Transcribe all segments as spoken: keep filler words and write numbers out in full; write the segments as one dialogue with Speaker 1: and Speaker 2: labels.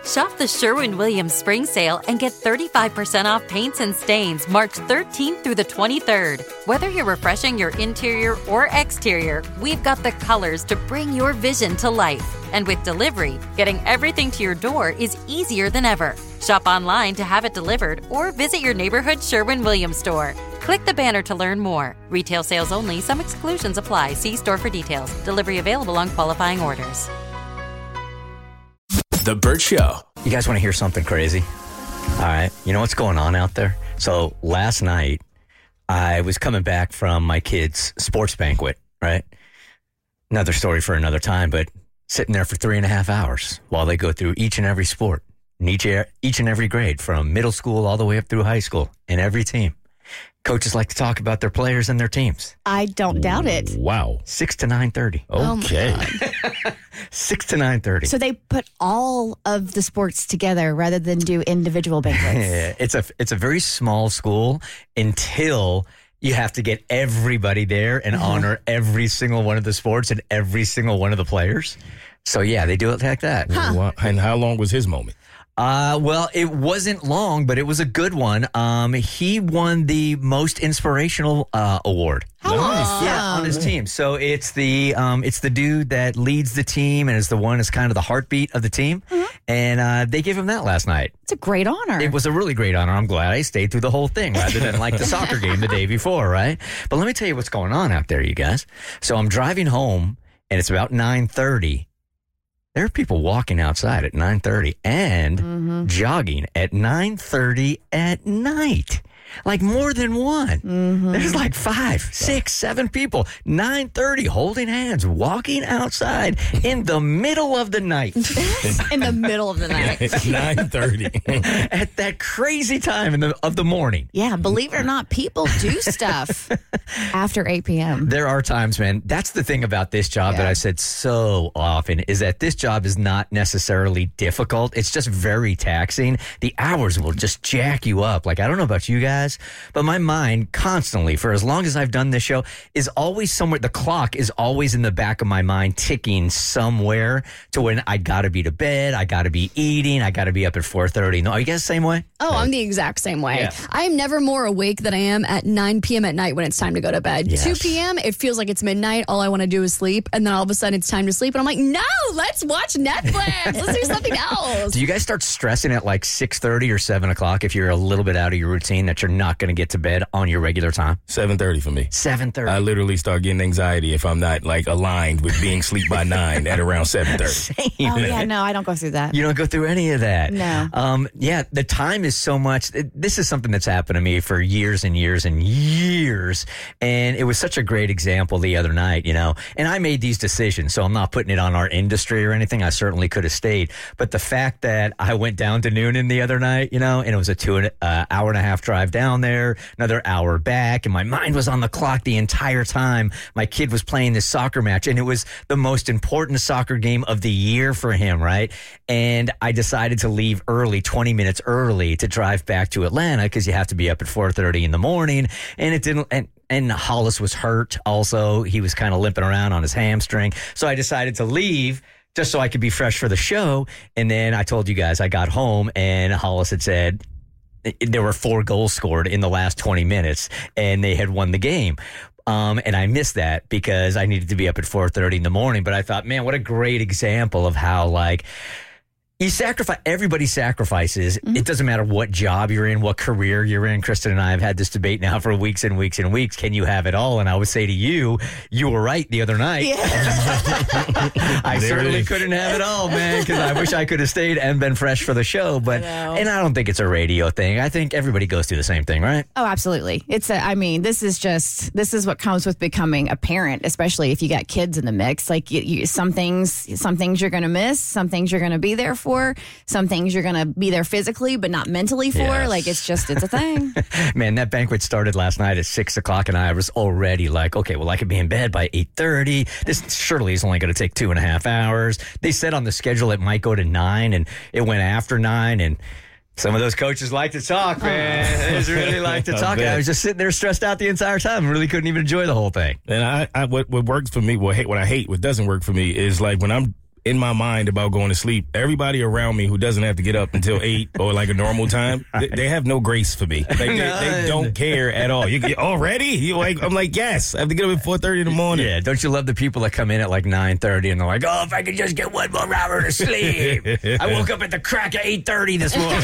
Speaker 1: Shop the Sherwin-Williams Spring Sale and get thirty-five percent off paints and stains March thirteenth through the twenty-third. Whether you're refreshing your interior or exterior, we've got the colors to bring your vision to life. And with delivery, getting everything to your door is easier than ever. Shop online to have it delivered or visit your neighborhood Sherwin-Williams store. Click the banner to learn more. Retail sales only. Some exclusions apply. See store for details. Delivery available on qualifying orders.
Speaker 2: The Bert Show.
Speaker 3: You guys want to hear something crazy? All right. You know what's going on out there? So last night, I was coming back from my kids' sports banquet, right? Another story for another time, but sitting there for three and a half hours while they go through each and every sport, and each, each and every grade, from middle school all the way up through high school, and every team. Coaches like to talk about their players and their teams.
Speaker 4: I don't doubt it.
Speaker 2: Wow.
Speaker 3: Six to nine thirty.
Speaker 2: Okay.
Speaker 4: Oh
Speaker 3: Six to nine thirty.
Speaker 4: So they put all of the sports together rather than do individual banquets.
Speaker 3: Yeah, it's a it's a very small school until you have to get everybody there and
Speaker 4: Uh-huh.
Speaker 3: honor every single one of the sports and every single one of the players. So yeah, they do it like that.
Speaker 2: Wow. And how long was his moment?
Speaker 3: Uh, well, it wasn't long, but it was a good one. Um, he won the most inspirational uh, award.
Speaker 4: How awesome.
Speaker 3: Yeah, on his team. So it's the um, it's the dude that leads the team and is the one that's kind of the heartbeat of the team.
Speaker 4: Uh-huh.
Speaker 3: And uh, they gave him that last night.
Speaker 4: It's a great honor.
Speaker 3: It was a really great honor. I'm glad I stayed through the whole thing rather than like the soccer game the day before, right? But let me tell you what's going on out there, you guys. So I'm driving home, and it's about nine thirty. There are people walking outside at nine thirty and
Speaker 4: mm-hmm.
Speaker 3: jogging at nine thirty at night. Like more than one.
Speaker 4: Mm-hmm.
Speaker 3: There's like five, six, seven people, nine thirty, holding hands, walking outside in the middle of the night.
Speaker 4: In the middle of the night.
Speaker 2: It's nine thirty.
Speaker 3: At that crazy time in the, of the morning.
Speaker 4: Yeah, believe it or not, people do stuff after eight p.m.
Speaker 3: There are times, man. That's the thing about this job
Speaker 4: Yeah.
Speaker 3: that I said so often is that this job is not necessarily difficult. It's just very taxing. The hours will just jack you up. Like, I don't know about you guys, but my mind constantly, for as long as I've done this show, is always somewhere. The clock is always in the back of my mind ticking somewhere to when I got to be to bed. I got to be eating. I got to be up at four thirty. No, are you guys the same way?
Speaker 5: Oh, I'm the exact same way.
Speaker 3: Yeah.
Speaker 5: I am never more awake than I am at nine p.m. at night when it's time to go to bed.
Speaker 3: Yes.
Speaker 5: two p.m., it feels like it's midnight. All I want to do is sleep. And then all of a sudden it's time to sleep. And I'm like, no, let's watch Netflix. Let's do something else.
Speaker 3: Do you guys start stressing at like six thirty or seven o'clock if you're a little bit out of your routine that you're not going to get to bed on your regular time?
Speaker 2: seven thirty for me.
Speaker 3: seven thirty.
Speaker 2: I literally start getting anxiety if I'm not like aligned with being asleep by nine at around seven thirty.
Speaker 3: Same.
Speaker 4: Oh, yeah, no, I don't go through that.
Speaker 3: You don't go through any of that.
Speaker 4: No.
Speaker 3: Um, yeah, the time is so much. It, this is something that's happened to me for years and years and years. And it was such a great example the other night, you know. And I made these decisions, so I'm not putting it on our industry or anything. I certainly could have stayed. But the fact that I went down to Noonan the other night, you know, and it was a two and, uh, hour and a half drive down there, another hour back, and my mind was on the clock the entire time. My kid was playing this soccer match, and it was the most important soccer game of the year for him, right? And I decided to leave early, twenty minutes early, to drive back to Atlanta because you have to be up at four thirty in the morning. And it didn't, and, and Hollis was hurt also. He was kind of limping around on his hamstring. So I decided to leave just so I could be fresh for the show. And then I told you guys I got home and Hollis had said, there were four goals scored in the last twenty minutes, and they had won the game. Um, and I missed that because I needed to be up at four thirty in the morning. But I thought, man, what a great example of how, like, you sacrifice, everybody sacrifices. Mm-hmm. It doesn't matter what job you're in, what career you're in. Kristen and I have had this debate now for weeks and weeks and weeks. Can you have it all? And I would say to you, you were right the other night.
Speaker 4: Yeah.
Speaker 3: I
Speaker 2: There
Speaker 3: certainly
Speaker 2: it is.
Speaker 3: couldn't have it all, man, because I wish I could have stayed and been fresh for the show. But,
Speaker 4: I know.
Speaker 3: and I don't think it's a radio thing. I think everybody goes through the same thing, right?
Speaker 4: Oh, absolutely. It's a, I mean, this is just, this is what comes with becoming a parent, especially if you got kids in the mix. Like you, you, some things, some things you're going to miss, some things you're going to be there for, some things you're going to be there physically, but not mentally for.
Speaker 3: Yes.
Speaker 4: Like it's just, it's a thing.
Speaker 3: Man, that banquet started last night at six o'clock, and I was already like, okay, well, I could be in bed by eight thirty. This surely is only going to take two and a half hours. They said on the schedule it might go to nine, and it went after nine, and some of those coaches like to talk, man. They just really like to
Speaker 2: I
Speaker 3: talk.
Speaker 2: bet.
Speaker 3: I was just sitting there stressed out the entire time and really couldn't even enjoy the whole thing.
Speaker 2: And I, I what, what works for me, what, hate, what I hate, what doesn't work for me is like when I'm in my mind about going to sleep. Everybody around me who doesn't have to get up until eight or like a normal time, they, they have no grace for me. Like, they, they don't care at all. You get already? You like? I'm like, yes. I have to get up at four thirty in the morning.
Speaker 3: Yeah, don't you love the people that come in at like nine thirty and they're like, oh, if I could just get one more hour to sleep. I woke up at the crack of eight thirty this morning.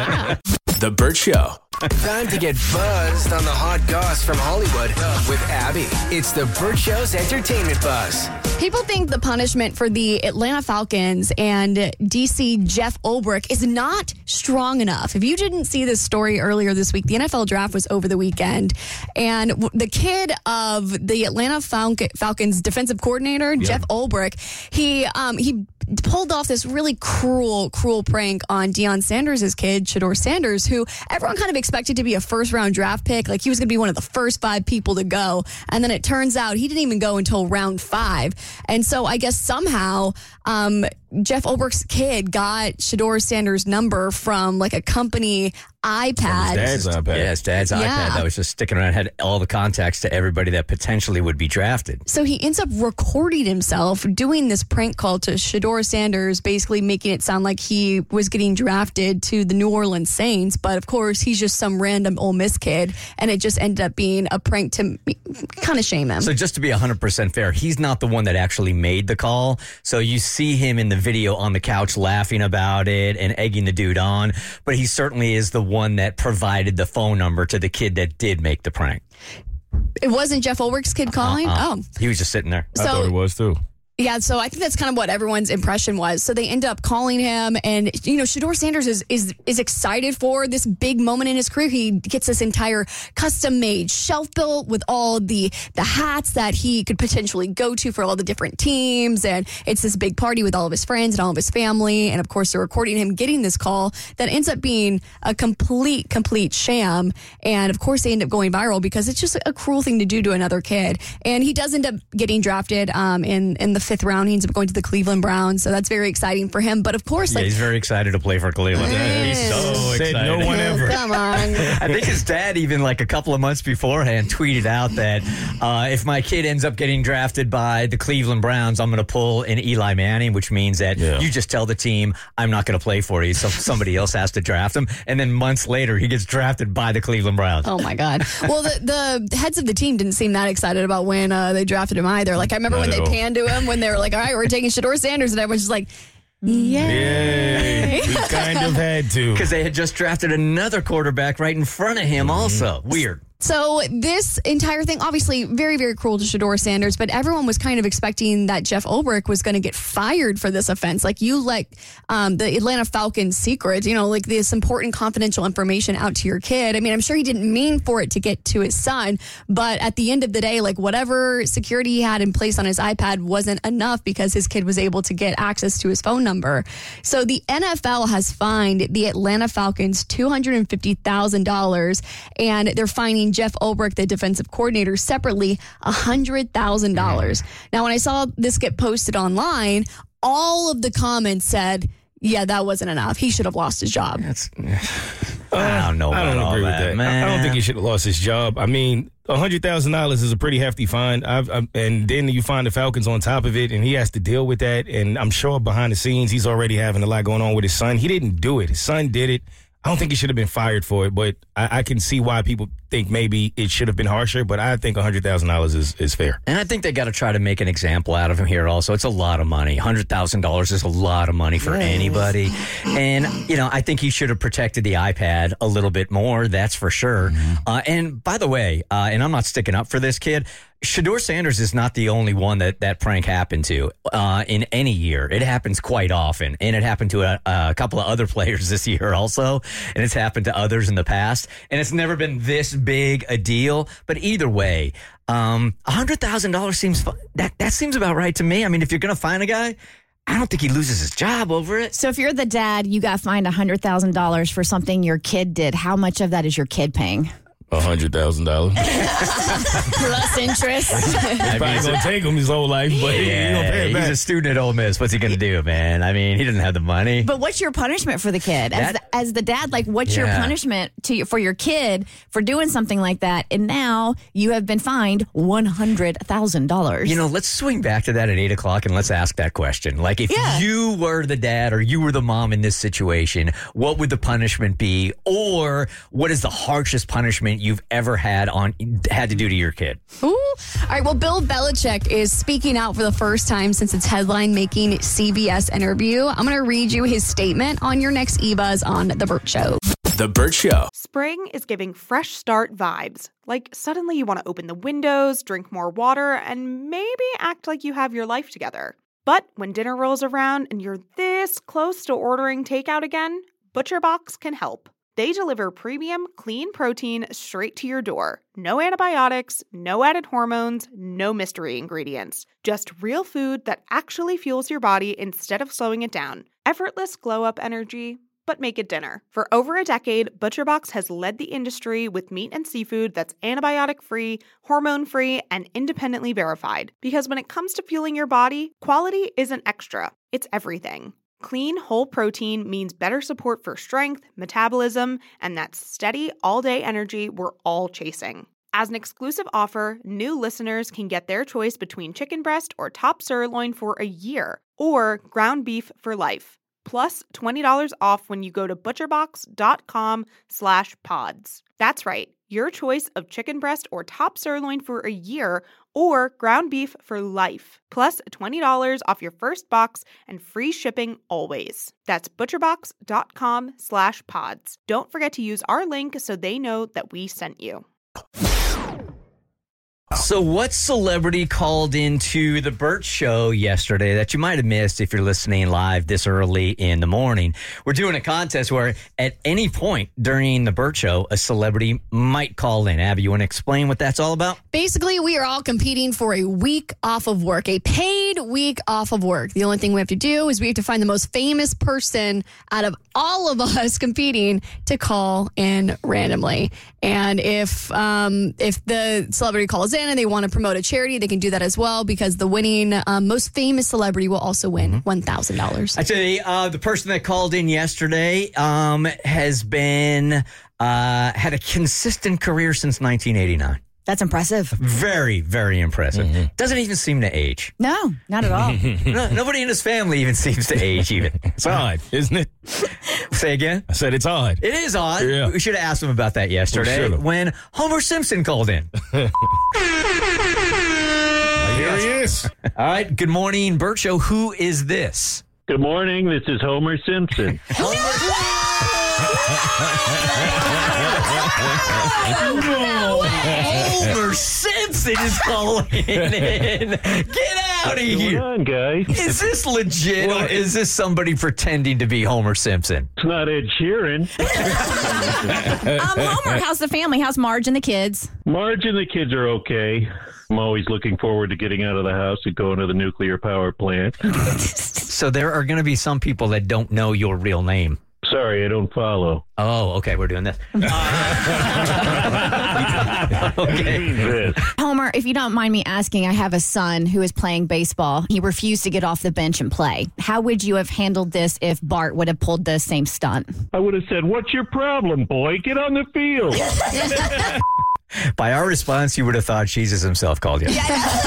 Speaker 6: The Burt Show. Time to get buzzed on the hot goss from Hollywood with Abby. It's the Burt Show's entertainment buzz.
Speaker 5: People think the punishment for the Atlanta Falcons and D C Jeff Ulbrich is not strong enough. If you didn't see this story earlier this week, the N F L draft was over the weekend, and the kid of the Atlanta Falcon, Falcons defensive coordinator, yeah. Jeff Ulbrich, he um, he pulled off this really cruel, cruel prank on Deion Sanders' kid, Shedeur Sanders, who everyone kind of expected to be a first-round draft pick. Like, he was going to be one of the first five people to go. And then it turns out he didn't even go until round five. And so I guess somehow um, Jeff Ulbrich's kid got Shedeur Sanders' number from, like, a company iPad.
Speaker 2: His dad's iPad.
Speaker 3: Yeah, his dad's
Speaker 5: Yeah.
Speaker 3: iPad that was just sticking around, had all the contacts to everybody that potentially would be drafted.
Speaker 5: So he ends up recording himself doing this prank call to Shedeur Sanders, basically making it sound like he was getting drafted to the New Orleans Saints. But of course, he's just some random Ole Miss kid, and it just ended up being a prank to kind of shame him.
Speaker 3: So just to be one hundred percent fair, he's not the one that actually made the call. So you see him in the video on the couch laughing about it and egging the dude on, but he certainly is the one that provided the phone number to the kid that did make the prank.
Speaker 5: It wasn't Jeff Ulbrich's kid calling?
Speaker 3: Uh-uh.
Speaker 5: Oh.
Speaker 3: He was just sitting there.
Speaker 2: I thought it was too.
Speaker 5: Yeah, so I think that's kind of what everyone's impression was. So they end up calling him, and, you know, Shedeur Sanders is is is excited for this big moment in his career. He gets this entire custom-made shelf built with all the, the hats that he could potentially go to for all the different teams, and it's this big party with all of his friends and all of his family, and, of course, they're recording him getting this call that ends up being a complete, complete sham, and, of course, they end up going viral because it's just a cruel thing to do to another kid, and he does end up getting drafted um, in, in the fifth round. He ends up going to the Cleveland Browns, so that's very exciting for him. But of course,
Speaker 3: Yeah,
Speaker 5: like,
Speaker 3: he's very excited to play for Cleveland. He's so
Speaker 2: Said
Speaker 3: excited.
Speaker 2: no one ever.
Speaker 5: come on.
Speaker 3: I think his dad, even like a couple of months beforehand, tweeted out that uh, if my kid ends up getting drafted by the Cleveland Browns, I'm going to pull an Eli Manning, which means that
Speaker 2: Yeah.
Speaker 3: you just tell the team, I'm not going to play for you, so somebody else has to draft him. And then months later, he gets drafted by the Cleveland Browns.
Speaker 5: Oh my God. Well, the, the heads of the team didn't seem that excited about when uh, they drafted him either. Like, I remember
Speaker 2: Not
Speaker 5: when they
Speaker 2: at all.
Speaker 5: panned to him when they were like, all right, we're taking Shedeur Sanders, and everyone's just like,
Speaker 2: Yay. We kind of had to.
Speaker 3: Because they had just drafted another quarterback right in front of him also. Weird.
Speaker 5: So this entire thing, obviously very, very cruel to Shedeur Sanders, but everyone was kind of expecting that Jeff Ulbrich was going to get fired for this offense. Like, you let um, the Atlanta Falcons secrets, you know, like this important confidential information out to your kid. I mean, I'm sure he didn't mean for it to get to his son, but at the end of the day, like, whatever security he had in place on his iPad wasn't enough because his kid was able to get access to his phone number. So the N F L has fined the Atlanta Falcons two hundred fifty thousand dollars, and they're fining Jeff Ulbrich, the defensive coordinator, separately one hundred thousand dollars. Now, when I saw this get posted online, all of the comments said, yeah, that wasn't enough. He should have lost his job.
Speaker 3: That's, I don't know
Speaker 2: I
Speaker 3: about
Speaker 2: don't
Speaker 3: all
Speaker 2: agree
Speaker 3: that,
Speaker 2: with that.
Speaker 3: man.
Speaker 2: I don't think he should have lost his job. I mean, one hundred thousand dollars is a pretty hefty fine. I've, I've, and then you find the Falcons on top of it, and he has to deal with that. And I'm sure behind the scenes, he's already having a lot going on with his son. He didn't do it. His son did it. I don't think he should have been fired for it, but I, I can see why people think maybe it should have been harsher, but I think one hundred thousand dollars is, is fair.
Speaker 3: And I think they got to try to make an example out of him here also. It's a lot of money. one hundred thousand dollars is a lot of money for anybody. And, you know, I think he should have protected the iPad a little bit more, that's for sure. Mm-hmm. Uh, and by the way, uh, and I'm not sticking up for this kid, Shedeur Sanders is not the only one that that prank happened to uh, in any year. It happens quite often, and it happened to a, a couple of other players this year also, and it's happened to others in the past, and it's never been this big a deal. But either way, um, one hundred thousand dollars seems fu- that that seems about right to me. I mean, if you're going to fine a guy, I don't think he loses his job over it.
Speaker 4: So if you're the dad, you got fined one hundred thousand dollars for something your kid did. How much of that is your kid paying?
Speaker 2: A hundred thousand dollars.
Speaker 5: Plus interest.
Speaker 2: Probably gonna take him his whole life, but he ain't gonna pay it
Speaker 3: he's
Speaker 2: back.
Speaker 3: a student at Ole Miss. What's he going to do, man? I mean, he doesn't have the money.
Speaker 4: But what's your punishment for the kid? As,
Speaker 3: That-
Speaker 4: the, as the dad, like, what's your
Speaker 3: Yeah.
Speaker 4: punishment to your, for your kid for doing something like that? And now you have been fined one hundred thousand dollars.
Speaker 3: You know, let's swing back to that at eight o'clock and let's ask that question. Like, if
Speaker 4: Yeah.
Speaker 3: you were the dad or you were the mom in this situation, what would the punishment be? Or what is the harshest punishment you've ever had on had to do to your kid?
Speaker 5: Ooh. All right. Well, Bill Belichick is speaking out for the first time since its headline-making C B S interview. I'm going to read you his statement on your next eBuzz on The Burt Show.
Speaker 6: The Burt Show.
Speaker 7: Spring is giving fresh start vibes. Like suddenly you want to open the windows, drink more water, and maybe act like you have your life together. But when dinner rolls around and you're this close to ordering takeout again, ButcherBox can help. They deliver premium, clean protein straight to your door. No antibiotics, no added hormones, no mystery ingredients. Just real food that actually fuels your body instead of slowing it down. Effortless glow-up energy, but make it dinner. For over a decade, ButcherBox has led the industry with meat and seafood that's antibiotic-free, hormone-free, and independently verified. Because when it comes to fueling your body, quality isn't extra, it's everything. Clean, whole protein means better support for strength, metabolism, and that steady, all-day energy we're all chasing. As an exclusive offer, new listeners can get their choice between chicken breast or top sirloin for a year, or ground beef for life. Plus twenty dollars off when you go to butcherbox.com slash pods. That's right, your choice of chicken breast or top sirloin for a year or ground beef for life. Plus twenty dollars off your first box and free shipping always. That's butcherbox.com slash pods. Don't forget to use our link so they know that we sent you.
Speaker 3: So what celebrity called into the Burt Show yesterday that you might have missed if you're listening live this early in the morning? We're doing a contest where at any point during the Burt Show, a celebrity might call in. Abby, you want to explain what that's all about?
Speaker 5: Basically, we are all competing for a week off of work, a paid week off of work. The only thing we have to do is we have to find the most famous person out of all of us competing to call in randomly. And if um, if the celebrity calls in and they want to promote a charity, they can do that as well, because the winning um, most famous celebrity will also win one thousand dollars.
Speaker 3: I tell you, uh, the person that called in yesterday um, has been uh, had a consistent career since nineteen eighty-nine.
Speaker 4: That's impressive.
Speaker 3: Very, very impressive.
Speaker 2: Mm-hmm.
Speaker 3: Doesn't even seem to age.
Speaker 4: No, not at all.
Speaker 3: No, nobody in his family even seems to age even.
Speaker 2: It's odd, isn't it?
Speaker 3: Say again?
Speaker 2: I said it's odd.
Speaker 3: It is odd.
Speaker 2: Yeah.
Speaker 3: We should have asked him about that yesterday
Speaker 2: should've.
Speaker 3: when Homer Simpson called in.
Speaker 2: Here he is.
Speaker 3: All right. Good morning, Burt Show. Who is this?
Speaker 8: Good morning. This is Homer Simpson.
Speaker 3: Homer Simpson is calling in. Get out of
Speaker 8: What's going
Speaker 3: here.
Speaker 8: on, guys?
Speaker 3: Is this legit or is this somebody pretending to be Homer Simpson?
Speaker 8: It's not Ed Sheeran.
Speaker 4: Um, Homer, how's the family? How's Marge and the kids?
Speaker 8: Marge and the kids are okay. I'm always looking forward to getting out of the house and going to the nuclear power plant.
Speaker 3: So there are going to be some people that don't know your real name.
Speaker 8: Sorry, I don't follow.
Speaker 3: Oh, okay. We're doing this.
Speaker 8: I
Speaker 3: Okay.
Speaker 8: mean this.
Speaker 4: Homer, if you don't mind me asking, I have a son who is playing baseball. He refused to get off the bench and play. How would you have handled this if Bart would have pulled the same stunt?
Speaker 8: I would have said, "What's your problem, boy? Get on the field."
Speaker 3: By our response, you would have thought Jesus himself called you.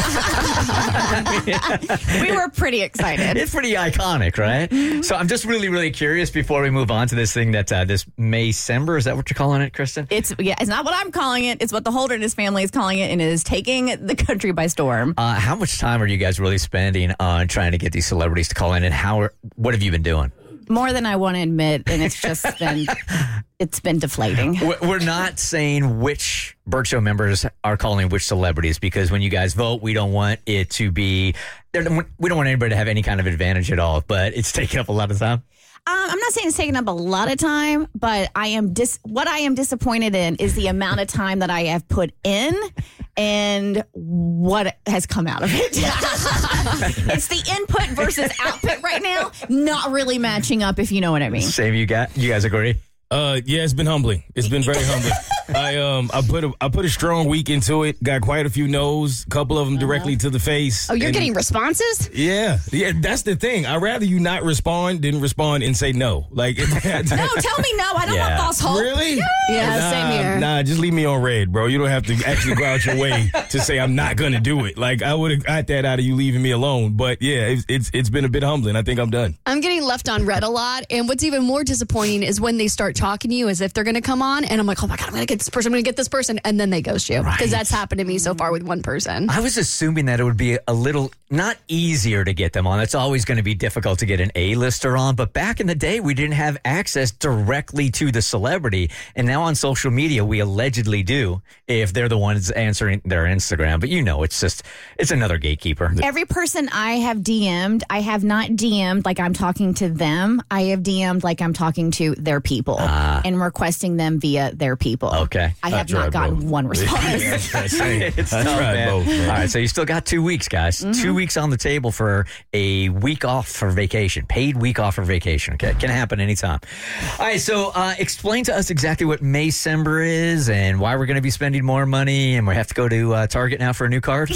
Speaker 4: We were pretty excited.
Speaker 3: It's pretty iconic, right? So I'm just really, really curious before we move on to this thing that uh, this Maycember, is that what you're calling it, Kristen?
Speaker 4: It's yeah, it's not what I'm calling it. It's what the Holderness family is calling it, and it is taking the country by storm.
Speaker 3: Uh, how much time are you guys really spending on trying to get these celebrities to call in, and how? Are, what have you been doing?
Speaker 4: More than I want to admit, and it's just been it's been deflating.
Speaker 3: We're we're not saying which Burt Show members are calling which celebrities, because when you guys vote, we don't want it to be. We don't want anybody to have any kind of advantage at all. But it's taking up a lot of time.
Speaker 4: Um, I'm not saying it's taking up a lot of time, but I am dis- what I am disappointed in is the amount of time that I have put in and what has come out of it. It's the input versus output right now, not really matching up, if you know what I mean.
Speaker 3: Same, you got. You guys agree?
Speaker 2: Uh, yeah, it's been humbling. It's been very humbling. I um I put a I put a strong week into it. Got quite a few no's. A couple of them uh-huh. directly to the face.
Speaker 5: Oh, you're
Speaker 2: and,
Speaker 5: getting responses?
Speaker 2: Yeah, yeah. That's the thing. I'd rather you not respond than respond and say no. Like
Speaker 4: no, tell me no. I don't yeah. want false hope.
Speaker 2: Really?
Speaker 4: No.
Speaker 5: Yeah,
Speaker 2: nah,
Speaker 5: same here.
Speaker 2: Nah, just leave me on red, bro. You don't have to actually go out your way to say I'm not gonna do it. Like I would have got that out of you leaving me alone. But yeah, it's it's it's been a bit humbling. I think I'm done.
Speaker 5: I'm getting left on red a lot, and what's even more disappointing is when they start talking to you as if they're going to come on, and I'm like, oh my God, I'm going to get this person, I'm going to get this person, and then they ghost you. Because
Speaker 3: Right.
Speaker 5: that's happened to me so far with one person.
Speaker 3: I was assuming that it would be a little, not easier to get them on. It's always going to be difficult to get an A-lister on, but back in the day, we didn't have access directly to the celebrity, and now on social media, we allegedly do if they're the ones answering their Instagram. But you know, it's just, it's another gatekeeper.
Speaker 4: Every person I have D M'd, I have not D M'd like I'm talking to them. I have D M'd like I'm talking to their people
Speaker 3: Ah.
Speaker 4: and requesting them via their people.
Speaker 3: Okay.
Speaker 4: I have
Speaker 2: I
Speaker 4: not
Speaker 2: tried
Speaker 4: gotten
Speaker 2: both.
Speaker 4: one response.
Speaker 3: It's
Speaker 2: I
Speaker 3: tough,
Speaker 2: tried
Speaker 3: man.
Speaker 2: both, man.
Speaker 3: All right, so you still got two weeks, guys.
Speaker 4: Mm-hmm.
Speaker 3: Two weeks on the table for a week off for vacation. Paid week off for vacation, okay? Can happen anytime. All right, so uh, explain to us exactly what Maycember is and why we're going to be spending more money, and we have to go to uh, Target now for a new card?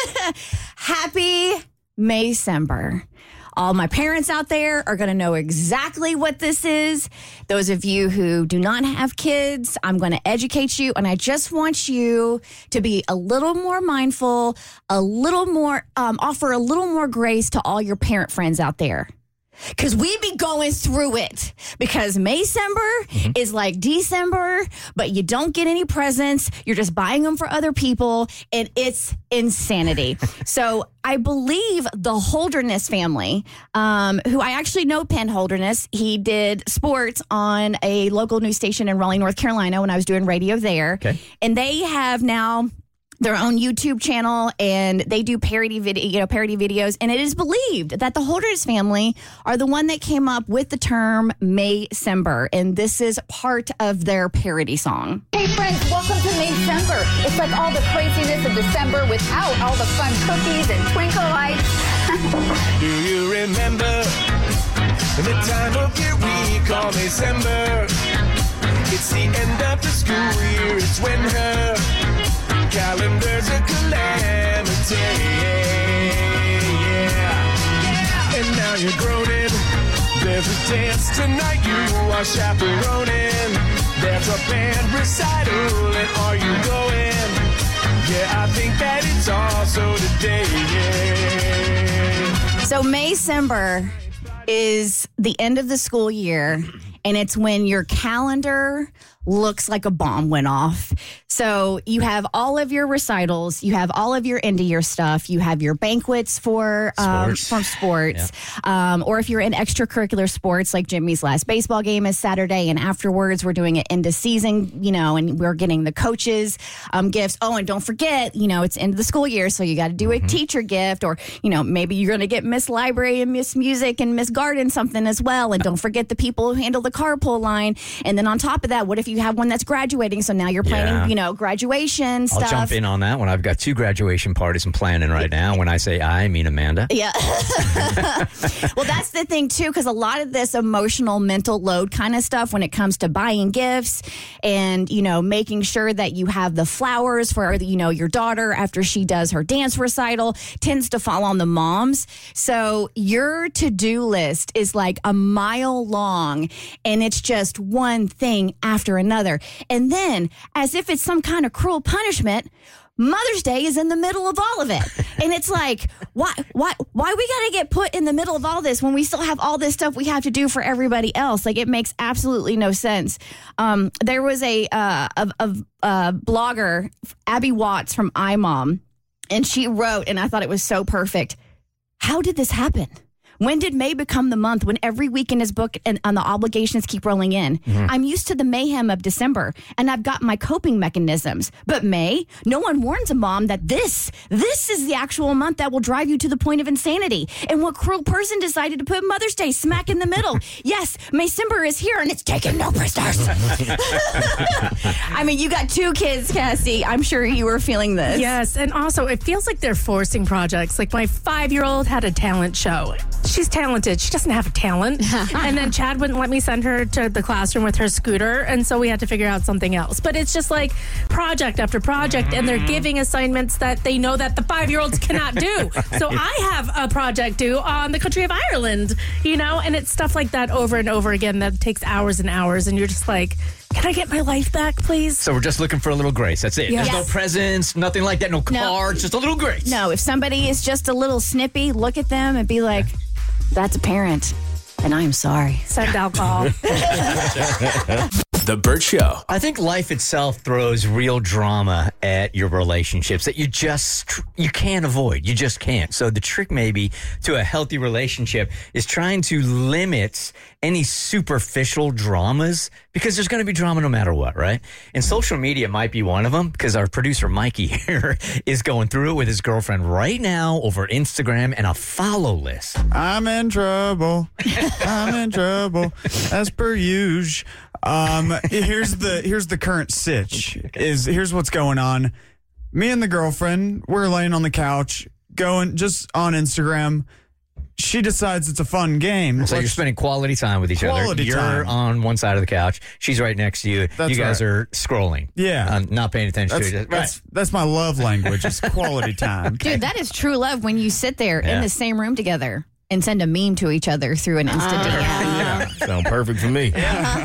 Speaker 4: Happy Maycember. All my parents out there are going to know exactly what this is. Those of you who do not have kids, I'm going to educate you. And I just want you to be a little more mindful, a little more, um, offer a little more grace to all your parent friends out there. Because we be going through it. Because Maycember mm-hmm. is like December, but you don't get any presents. You're just buying them for other people, and it's insanity. So I believe the Holderness family, um, who I actually know Penn Holderness. He did sports on a local news station in Raleigh, North Carolina when I was doing radio there.
Speaker 3: Okay.
Speaker 4: And they have now their own YouTube channel, and they do parody video, you know, parody videos. And it is believed that the Holderness family are the one that came up with the term Maycember, and this is part of their parody song.
Speaker 9: Hey friends, welcome to Maycember. It's like all the craziness of December without all the fun cookies and twinkle lights.
Speaker 10: Do you remember the time of year we call Maycember? It's the end of the school year. It's when her calendar's a calamity. Yeah. And now you're groaning. There's a dance tonight you are chaperoning. There's a band recital, and are you going? Yeah, I think that it's also today. Yeah.
Speaker 4: So Maycember is the end of the school year, and it's when your calendar looks like a bomb went off. So you have all of your recitals, you have all of your end of year stuff, you have your banquets for um,
Speaker 3: Sports.
Speaker 4: from sports, yeah. um, or if you're in extracurricular sports, like Jimmy's last baseball game is Saturday, and afterwards we're doing it end of season, you know, and we're getting the coaches um, gifts. Oh, and don't forget, you know, it's end of the school year, so you got to do
Speaker 3: Mm-hmm.
Speaker 4: a teacher gift, or you know, maybe you're going to get Miss Library and Miss Music and Miss Garden something as well, and don't forget the people who handle the carpool line. And then on top of that, what if you have one that's graduating? So now you're planning,
Speaker 3: Yeah.
Speaker 4: you know, graduation
Speaker 3: I'll
Speaker 4: stuff.
Speaker 3: jump in on that one. I've got two graduation parties I'm planning right now. When I say I, I mean Amanda.
Speaker 4: Yeah. Well, that's the thing, too, because a lot of this emotional, mental load kind of stuff when it comes to buying gifts and, you know, making sure that you have the flowers for, you know, your daughter after she does her dance recital tends to fall on the moms. So your to-do list is like a mile long, and it's just one thing after another. And then, as if it's some kind of cruel punishment, Mother's Day is in the middle of all of it. And it's like, why, why, why we got to get put in the middle of all this when we still have all this stuff we have to do for everybody else? Like, it makes absolutely no sense. Um, there was a, uh, a, a, a blogger, Abby Watts from iMom, and she wrote, and I thought it was so perfect. How did this happen? When did May become the month when every weekend is booked and, and the obligations keep rolling in? Mm-hmm. I'm used to the mayhem of December, and I've got my coping mechanisms. But May, no one warns a mom that this, this is the actual month that will drive you to the point of insanity. And what cruel person decided to put Mother's Day smack in the middle? Yes, Maycember is here, and it's taking no prisoners. I mean, you got two kids, Cassie. I'm sure you were feeling this.
Speaker 11: Yes, and also it feels like they're forcing projects. Like my five-year-old had a talent show. she's talented. She doesn't have a talent. And then Chad wouldn't let me send her to the classroom with her scooter. And so we had to figure out something else. But it's just like project after project. And they're giving assignments that they know that the five-year-olds cannot do. So I have a project due on the country of Ireland, you know, and it's stuff like that over and over again that takes hours and hours. And you're just like, can I get my life back, please?
Speaker 3: So we're just looking for a little grace. That's it.
Speaker 11: Yes.
Speaker 3: There's no presents, nothing like that, no cards, just a little grace.
Speaker 4: No, if somebody is just a little snippy, look at them and be like, that's a parent, and I am sorry.
Speaker 11: Send alcohol.
Speaker 6: The Burt Show.
Speaker 3: I think life itself throws real drama at your relationships that you just, you can't avoid. You just can't. So the trick maybe to a healthy relationship is trying to limit any superficial dramas, because there's going to be drama no matter what, right? And social media might be one of them, because our producer Mikey here is going through it with his girlfriend right now over Instagram and a follow list.
Speaker 12: I'm in trouble. I'm in trouble. As per usual. Um, here's the here's the current sitch. Is here's what's going on. Me and the girlfriend, we're laying on the couch, going just on Instagram. She decides it's a fun game.
Speaker 3: So
Speaker 12: Let's,
Speaker 3: you're spending quality time with each
Speaker 12: Quality
Speaker 3: other. You're
Speaker 12: time.
Speaker 3: on one side of the couch. She's right next to you.
Speaker 12: That's
Speaker 3: you guys
Speaker 12: right.
Speaker 3: are scrolling.
Speaker 12: Yeah.
Speaker 3: Uh, not paying attention
Speaker 12: that's,
Speaker 3: to it.
Speaker 12: that's, that's my love language. It's quality time.
Speaker 4: Dude, that is true love when you sit there
Speaker 3: Yeah.
Speaker 4: in the same room together and send a meme to each other through an instant D M.
Speaker 2: Yeah, sound perfect for me.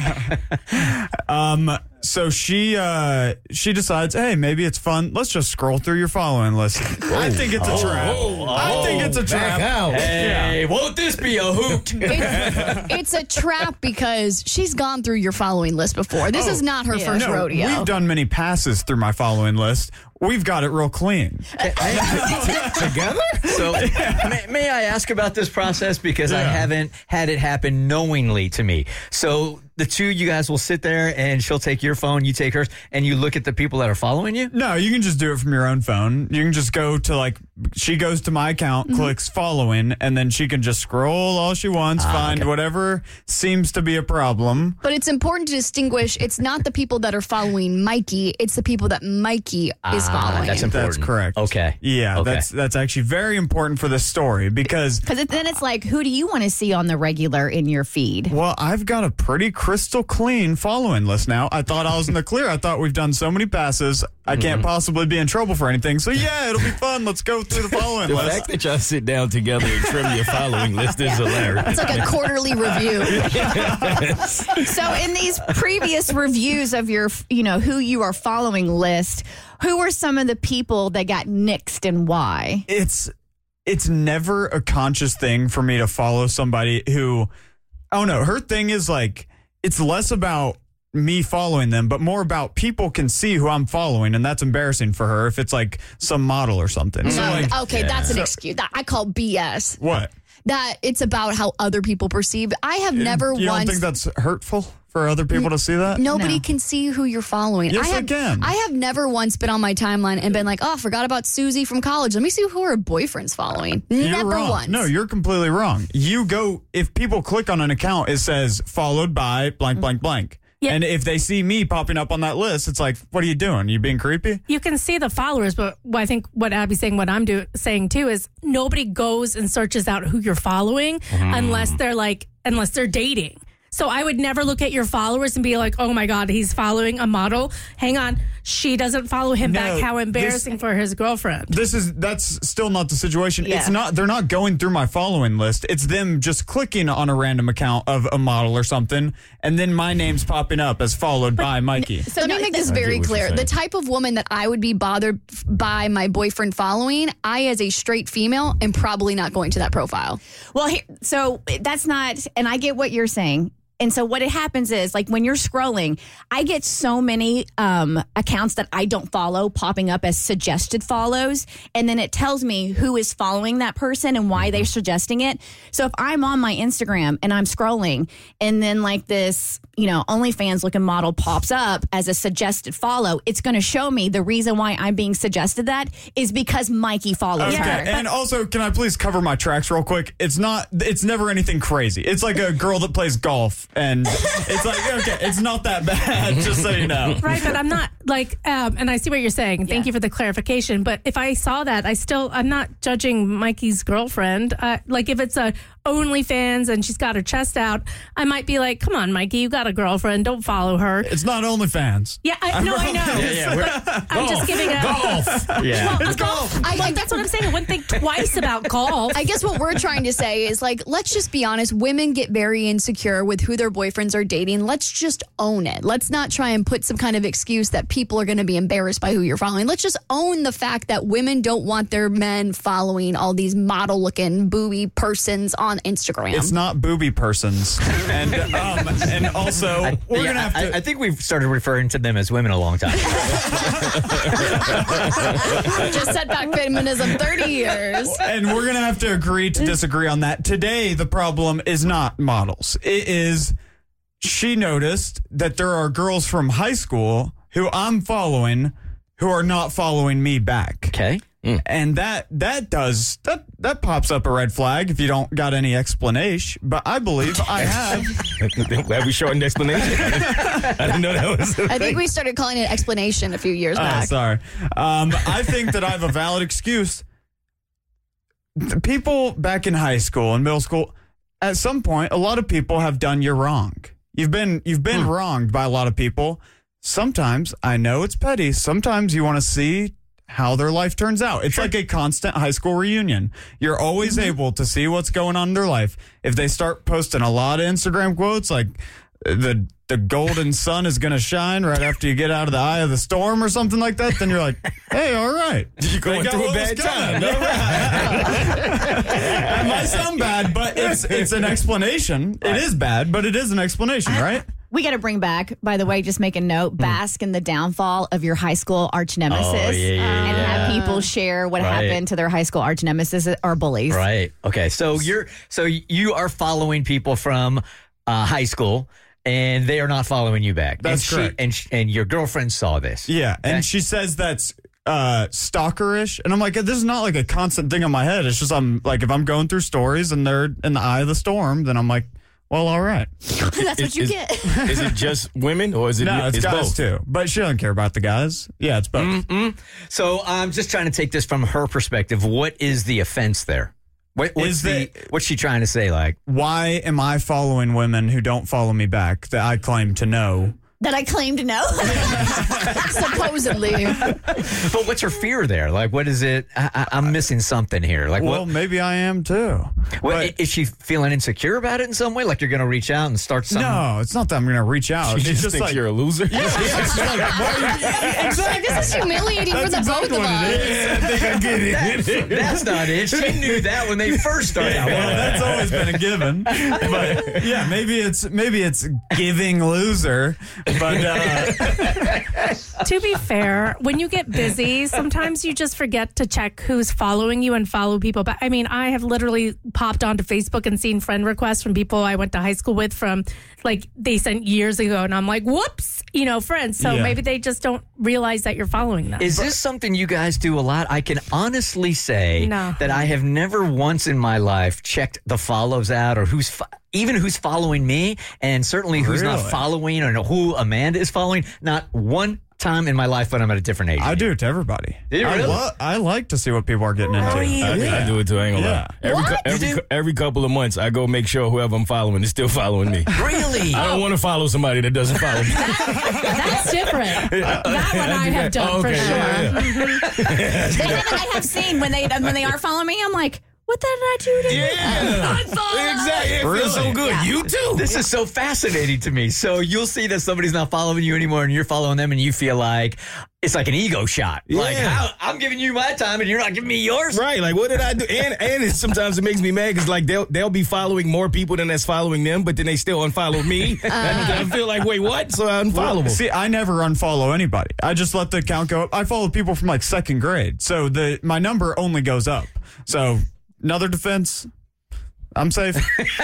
Speaker 12: Um, so she uh, she decides, hey, maybe it's fun. Let's just scroll through your following list. I think it's a trap. I think it's a trap.
Speaker 3: Hey, won't this be a hoot?
Speaker 5: It's, it's a trap because she's gone through your following list before. This is not her first
Speaker 12: No,
Speaker 5: rodeo.
Speaker 12: We've done many passes through my following list. We've got it real clean.
Speaker 3: Together? So, may, may I ask about this process? Because I
Speaker 12: Yeah.
Speaker 3: haven't had it happen knowingly to me. So, the two you guys will sit there and she'll take your phone, you take hers, and you look at the people that are following you?
Speaker 12: No, you can just do it from your own phone. You can just go to like, she goes to my account,
Speaker 5: Mm-hmm.
Speaker 12: clicks following, and then she can just scroll all she wants, find
Speaker 3: okay.
Speaker 12: whatever seems to be a problem.
Speaker 5: But it's important to distinguish it's not the people that are following Mikey, it's the people that Mikey is following.
Speaker 3: That's important.
Speaker 12: That's correct.
Speaker 3: Okay.
Speaker 12: Yeah,
Speaker 3: Okay.
Speaker 12: that's that's actually very important for this story because,
Speaker 4: Because it, then it's like, who do you want to see on the regular in your feed?
Speaker 12: well, I've got a pretty crystal clean following list now. I thought I was in the clear. I thought we've done so many passes. I can't
Speaker 3: Mm-hmm.
Speaker 12: possibly be in trouble for anything. So, yeah, it'll be fun. Let's go through the following
Speaker 2: The
Speaker 12: list.
Speaker 2: fact that y'all sit down together and trim your following list is hilarious.
Speaker 5: It's like a quarterly review.
Speaker 4: So in these previous reviews of your, you know, who you are following list, who were some of the people that got nixed and why?
Speaker 12: it's it's never a conscious thing for me to follow somebody who, oh no, her thing is like, it's less about me following them, but more about people can see who I'm following, and that's embarrassing for her if it's like some model or something. So
Speaker 5: No,
Speaker 12: like,
Speaker 5: okay, that's an excuse. That I call B S.
Speaker 12: what?
Speaker 5: That it's about how other people perceive. I have never
Speaker 12: You don't
Speaker 5: once.
Speaker 12: think that's hurtful for other people to see that?
Speaker 5: Nobody
Speaker 4: No.
Speaker 5: can see who you're following.
Speaker 12: Yes,
Speaker 5: I
Speaker 12: they
Speaker 5: have,
Speaker 12: can.
Speaker 5: I have never once been on my timeline and been like, oh, I forgot about Susie from college. Let me see who her boyfriend's following.
Speaker 12: You're
Speaker 5: Never
Speaker 12: wrong.
Speaker 5: once.
Speaker 12: No, you're completely wrong. You go, if people click on an account, it says followed by blank, blank, blank.
Speaker 11: Yeah.
Speaker 12: And if they see me popping up on that list, it's like, what are you doing? You being creepy?
Speaker 11: You can see the followers, but what I think what Abby's saying, what I'm do, saying too, is nobody goes and searches out who you're following unless they're like, unless they're dating. So I would never look at your followers and be like, oh my God, he's following a model. Hang on. She doesn't follow him
Speaker 12: No,
Speaker 11: back. How embarrassing
Speaker 12: this-
Speaker 11: for his girlfriend.
Speaker 12: This is that's still not the situation.
Speaker 4: Yeah.
Speaker 12: It's not. They're not going through my following list. It's them just clicking on a random account of a model or something, and then my name's popping up as followed by Mikey.
Speaker 5: So let
Speaker 4: no,
Speaker 5: me make this
Speaker 2: I get
Speaker 5: very
Speaker 2: what you're
Speaker 5: clear. The
Speaker 2: saying.
Speaker 5: type of woman that I would be bothered f- by my boyfriend following, I, as a straight female, am probably not going to that profile.
Speaker 4: Well, here, so that's not, and I get what you're saying. And so what it happens is, like, when you're scrolling, I get so many um, accounts that I don't follow popping up as suggested follows. And then it tells me who is following that person and why they're suggesting it. So if I'm on my Instagram and I'm scrolling and then like this, you know, OnlyFans looking model pops up as a suggested follow, it's going to show me the reason why I'm being suggested that is because Mikey follows
Speaker 12: Okay,
Speaker 4: her.
Speaker 12: and also, can I please cover my tracks real quick? It's not. It's never anything crazy. It's like a girl that plays golf, and it's like, okay, it's not that bad. Just so you know.
Speaker 11: Right, but I'm not like, um, and I see what you're saying. Thank you for the clarification. But if I saw that, I still, I'm not judging Mikey's girlfriend. Uh, like if it's a, OnlyFans and she's got her chest out, I might be like, come on, Mikey, you got a girlfriend. Don't follow her.
Speaker 12: It's not OnlyFans.
Speaker 11: Yeah, I, no, I know.
Speaker 3: Yeah, yeah, we're-
Speaker 11: But I'm just giving a
Speaker 2: Golf.
Speaker 3: Yeah.
Speaker 11: Well, golf. I, like, that's what I'm saying. I wouldn't think twice about golf.
Speaker 5: I guess what we're trying to say is like, let's just be honest. Women get very insecure with who their boyfriends are dating. Let's just own it. Let's not try and put some kind of excuse that people are going to be embarrassed by who you're following. Let's just own the fact that women don't want their men following all these model looking booby persons on Instagram.
Speaker 12: It's not booby persons. And um, and also,
Speaker 3: I,
Speaker 12: we're
Speaker 3: yeah,
Speaker 12: going to have to.
Speaker 3: I, I think we've started referring to them as women a long time.
Speaker 5: just set back feminism thirty years.
Speaker 12: And we're going to have to agree to disagree on that. Today, the problem is not models. It is she noticed that there are girls from high school who I'm following who are not following me back.
Speaker 3: Okay.
Speaker 12: Mm. And that that does that that pops up a red flag if you don't got any explanation. But I believe I have.
Speaker 2: Have we shortened explanation? I didn't know that was.
Speaker 5: I think we started calling it explanation a few years
Speaker 12: Oh,
Speaker 5: back.
Speaker 12: sorry. Um, I think that I have a valid excuse. The people back in high school and middle school, at some point, a lot of people have done you wrong. You've been you've been
Speaker 2: Hmm.
Speaker 12: wronged by a lot of people. Sometimes I know it's petty. Sometimes you want to see how their life turns out. It's like a constant high school reunion. You're always
Speaker 2: Mm-hmm.
Speaker 12: able to see what's going on in their life. If they start posting a lot of Instagram quotes like the the golden sun is going to shine right after you get out of the eye of the storm or something like that, then you're like, hey, all right.
Speaker 2: You're going
Speaker 12: They got
Speaker 2: through a
Speaker 12: what was
Speaker 2: bad
Speaker 12: coming.
Speaker 2: time. All right.
Speaker 12: That might sound bad, but it's it's an explanation. It is bad, but it is an explanation, right?
Speaker 4: We got to bring back, by the way, just make a note, bask in the downfall of your high school arch nemesis.
Speaker 3: Oh, yeah, yeah,
Speaker 4: and
Speaker 3: yeah.
Speaker 4: have people share what
Speaker 3: Right.
Speaker 4: happened to their high school arch nemesis or bullies.
Speaker 3: Right. Okay. So you're so you are following people from uh, high school, and they are not following you back.
Speaker 12: That's
Speaker 3: and
Speaker 12: correct.
Speaker 3: She, and sh- and your girlfriend saw this.
Speaker 12: Yeah, and
Speaker 3: Okay.
Speaker 12: she says that's uh, stalkerish, and I'm like, this is not like a constant thing on my head. It's just I'm like, if I'm going through stories and they're in the eye of the storm, then I'm like, well, all right.
Speaker 5: That's what you
Speaker 2: is,
Speaker 5: get.
Speaker 2: Is it just women or is it?
Speaker 12: No, it's,
Speaker 2: it's
Speaker 12: guys
Speaker 2: both?
Speaker 12: too, but she doesn't care about the guys. Yeah, it's both.
Speaker 3: Mm-mm. So I'm just trying to take this from her perspective. What is the offense there? What, what's
Speaker 12: Is
Speaker 3: the,
Speaker 12: the-
Speaker 3: what's she trying to say? Like,
Speaker 12: Why am I following women who don't follow me back that I claim to know?
Speaker 5: That I claim to know. Supposedly.
Speaker 3: but what's her fear there? Like, what is it? I, I, I'm missing something here. Like,
Speaker 12: Well,
Speaker 3: what?
Speaker 12: maybe I am too.
Speaker 3: what
Speaker 12: but-
Speaker 3: is she feeling insecure about it in some way? Like you're going to reach out and start something?
Speaker 12: No, it's not that I'm going to reach out.
Speaker 2: She
Speaker 12: It's
Speaker 2: just,
Speaker 12: just
Speaker 2: thinks
Speaker 12: like
Speaker 2: you're a loser.
Speaker 12: Yeah, it's just like, why- exactly.
Speaker 5: This is humiliating for
Speaker 12: That's
Speaker 5: the
Speaker 12: exactly
Speaker 5: both of
Speaker 12: what
Speaker 5: us.
Speaker 12: it is.
Speaker 2: I think I get it.
Speaker 3: That's not it. She knew that when they first started.
Speaker 12: Yeah, well, that's always been a given. But yeah, maybe it's maybe it's giving loser. But uh,
Speaker 11: To be fair, when you get busy, sometimes you just forget to check who's following you and follow people. But I mean, I have literally popped onto Facebook and seen friend requests from people I went to high school with from like they sent years ago. And I'm like, whoops, you know, friends. So
Speaker 12: Yeah.
Speaker 11: maybe they just don't realize that you're following them.
Speaker 3: Is this something you guys do a lot? I can honestly say
Speaker 11: No.
Speaker 3: that I have never once in my life checked the follows out or who's fo- even who's following me, and certainly who's not
Speaker 12: Really?
Speaker 3: following or who Amanda is following. Not one time in my life when I'm at a different age.
Speaker 12: I do it to everybody.
Speaker 3: Do you
Speaker 12: I,
Speaker 3: really?
Speaker 12: lo- I like to see what people are getting into.
Speaker 2: I, I do it too. I ain't gonna
Speaker 12: Yeah.
Speaker 2: lie. Every, cou- every, cou- every couple of months, I go make sure whoever I'm following is still following me.
Speaker 3: Really?
Speaker 2: I don't want to follow somebody that doesn't follow me.
Speaker 11: That's different. That one I have done
Speaker 2: Oh, okay,
Speaker 11: for sure.
Speaker 2: yeah, yeah.
Speaker 4: They haven't, I have seen when they when they are following me, I'm like, what did I do to you?
Speaker 2: Yeah. Exactly. It feels so good.
Speaker 4: Yeah.
Speaker 2: You too.
Speaker 3: This is so fascinating to me. So you'll see that somebody's not following you anymore and you're following them and you feel like it's like an ego shot. Like,
Speaker 2: Yeah.
Speaker 3: how, I'm giving you my time and you're not giving me yours.
Speaker 2: Right, like what did I do? And and it, sometimes it makes me mad because like they'll they'll be following more people than that's following them, but then they still unfollow me. And I feel like, wait, what? So I unfollow them.
Speaker 12: See, I never unfollow anybody. I just let the account go up. I follow people from like second grade, so the my number only goes up. So another defense, I'm safe.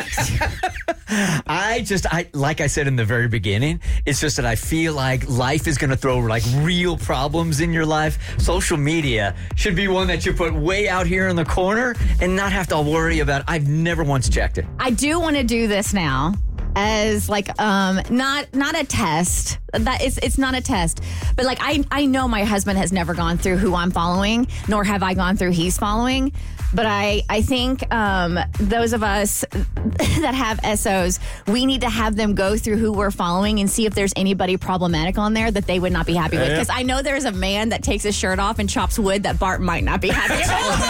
Speaker 3: I just, I like I said in the very beginning, it's just that I feel like life is going to throw like real problems in your life. Social media should be one that you put way out here in the corner and not have to worry about. I've never once checked it.
Speaker 4: I do want to do this now as like um not not a test. That it's it's not a test. But like I I know my husband has never gone through who I'm following, nor have I gone through he's following. But I, I think um, those of us that have S Os, we need to have them go through who we're following and see if there's anybody problematic on there that they would not be happy with. Because I know there's a man that takes his shirt off and chops wood that Bart might not be happy